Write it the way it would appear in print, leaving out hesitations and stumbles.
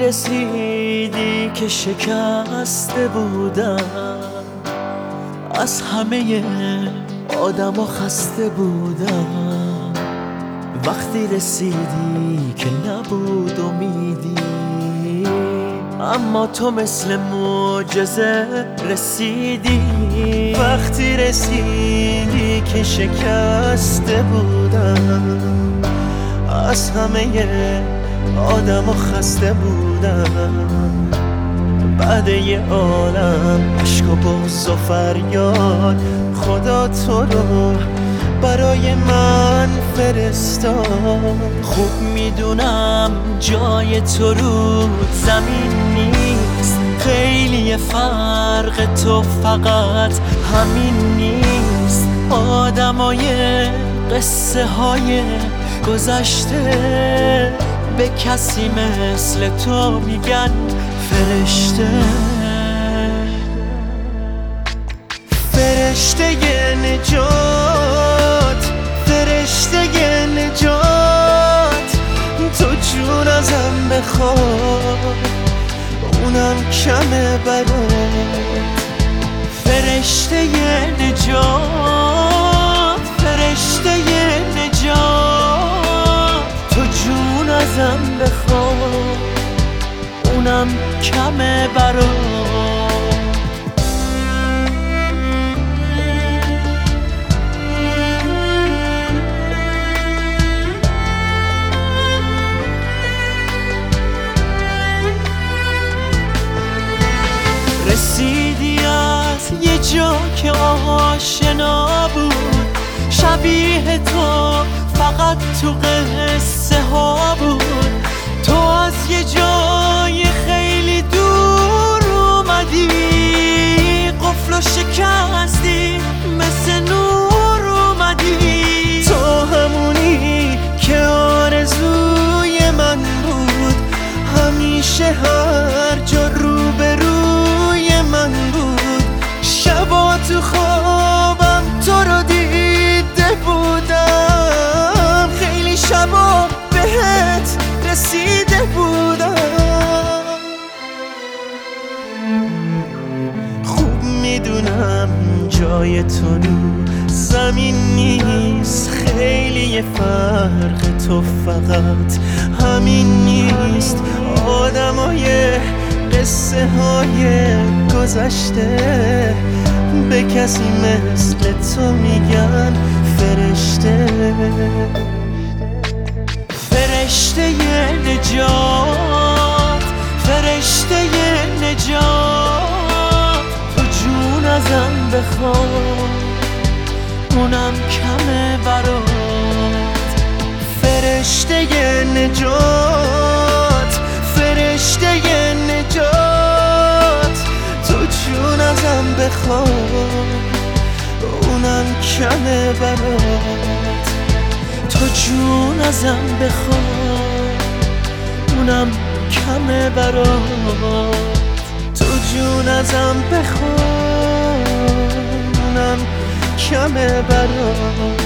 رسیدی که شکسته بودم، از همه آدما خسته بودم. وقتی رسیدی که نبود امیدی، اما تو مثل معجزه رسیدی. وقتی رسیدی که شکسته بودم، از همه آدم و خسته بودم. بعد یه عالم عشق و بغض و فریاد، خدا تو رو برای من فرستاد. خوب میدونم جای تو رو زمین نیست، خیلی فرق تو فقط همین نیست. آدمای قصه های گذشته به کسی مثل تو میگن فرشته. فرشته نجات، فرشته نجات، تو جون ازم بخواد اونم کمه برات. فرشته نجات، فرشته نجات، تو جون ازم بخواد اونم کمه برات. رسیدی از یه جا که آشنا بود، شبیه تو فقط تو قصه ها بود. تو از یه جای خیلی دور اومدی، قفل و شکستی مثل نور اومدی. تو همونی که آرزوی من بود، همیشه هر جا روبروی من بود. شبا تو خوابم تو رو دیده بودم، خیلی شبا بهت رسیده بودم. خوب میدونم جای تو رو زمین نیست، خیلی فرق تو فقط همین نیست. آدمای قصه های گذشته به کسی مثل تو میگن فرشته. فرشته نجات، فرشته نجات، تو جون ازم بخواد اونم کمه برات. فرشته نجات، فرشته نجات، تو جون ازم بخواد اونم کمه برات. تو جون ازم بخواد اونم کمه برات. تو جون ازم بخواد اونم کمه برات.